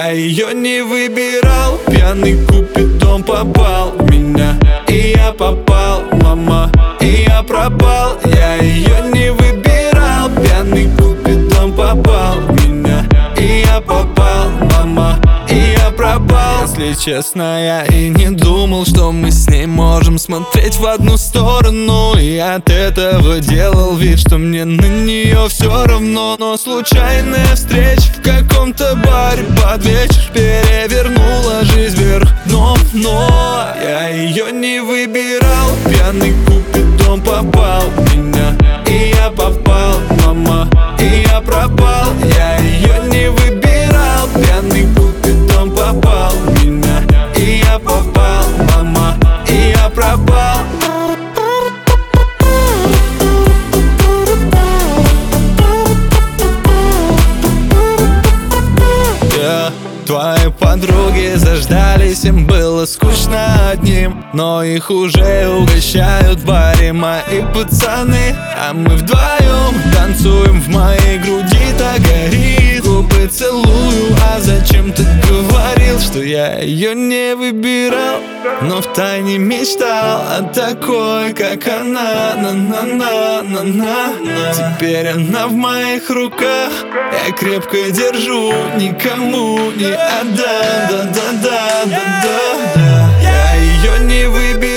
Я ее не выбирал, пьяный купидон попал в меня. И я попал, мама, и я пропал. Я ее не выбирал, пьяный купидон попал в меня. И я попал, мама, и я пропал. Если честно, я и не думал, что мы с ней можем смотреть в одну сторону. И от этого делал вид, что мне на нее все равно. Но случайная встреча в каком-то баре под вечер перевернула жизнь вверх дном. Но я ее не выбирал, пьяный купидон попал в меня. И я попал, мама, и я пропал. Я ее не выбирал, пьяный купидон попал в меня. И я попал, мама, и я пропал. Твои подруги заждались, им было скучно одним, но их уже угощают в баре мои пацаны. А мы вдвоем танцуем, в моей груди так горит. Губы целую, а зачем ты говорил, что я ее не выбирал, но втайне мечтал о такой, как она. На-на-на-на-на-на. Теперь она в моих руках, я крепко держу, никому не отдам. Да-да-да-да-да. Я ее не выбирал.